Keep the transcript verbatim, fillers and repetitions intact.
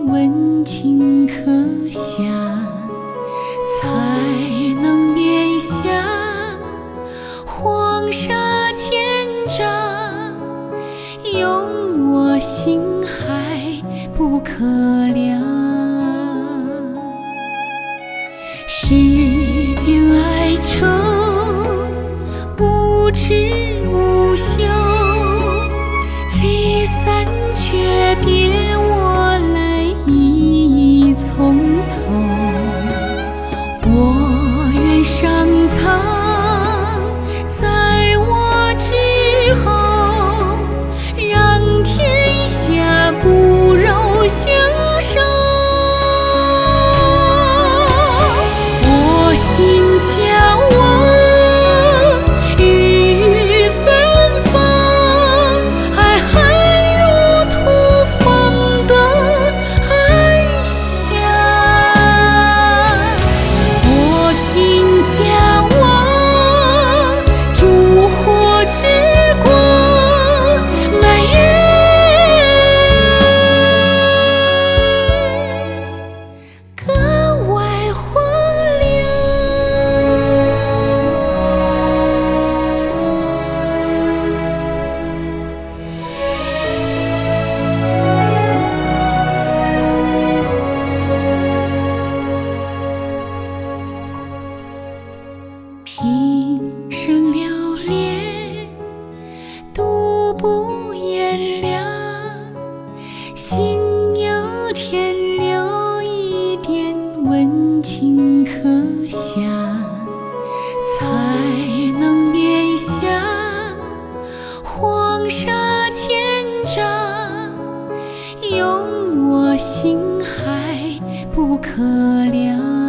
温情刻下，才能免下黄沙千丈，用我心海不可量。世间哀愁无止无休，离散诀别我来意从头。我愿上苍在我之后，让天下骨肉相守。我心向往雨芬芳，爱恨如土方的安详。我心向往烛火之光，满月格外荒凉。平生流连，独不言凉。心有天留一点温情刻下，才能免下黄沙千丈，用我心海不可量。